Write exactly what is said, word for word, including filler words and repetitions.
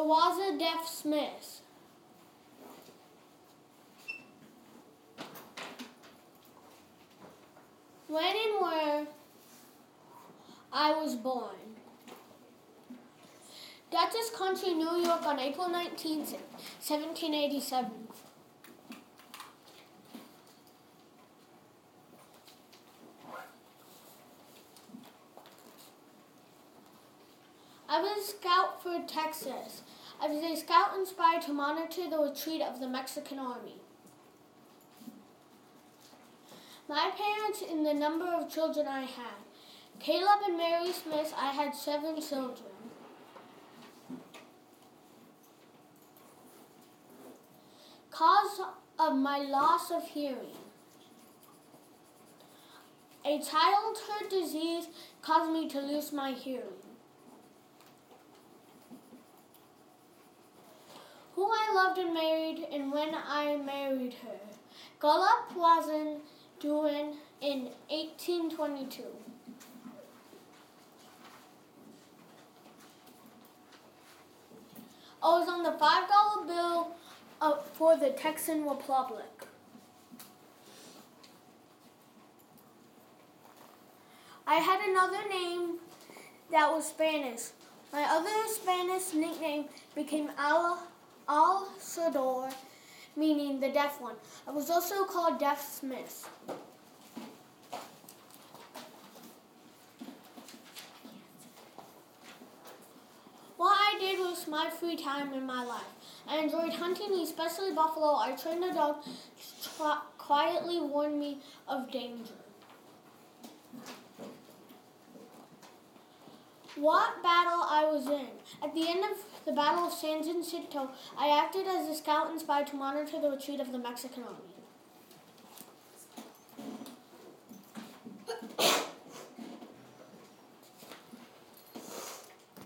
There was a Deaf Smith. When and where I was born. Dutchess County, New York on April nineteenth, seventeen eighty-seven. I was a scout for Texas. I was a scout inspired to monitor the retreat of the Mexican army. My parents and the number of children I had. Caleb and Mary Smith, I had seven children. Cause of my loss of hearing. A childhood disease caused me to lose my hearing. Who I loved and married, and when I married her. Gullup wasn't doing in eighteen twenty-two. I was on the five dollar bill uh, for the Texan Republic. I had another name that was Spanish. My other Spanish nickname became Al Al Sador, meaning the deaf one. I was also called Deaf Smith. What I did was my free time in my life. I enjoyed hunting, especially buffalo. I trained a dog to try, quietly warn me of danger. What battle I was in. At the end of the Battle of San Jacinto, I acted as a scout inspired to monitor the retreat of the Mexican army.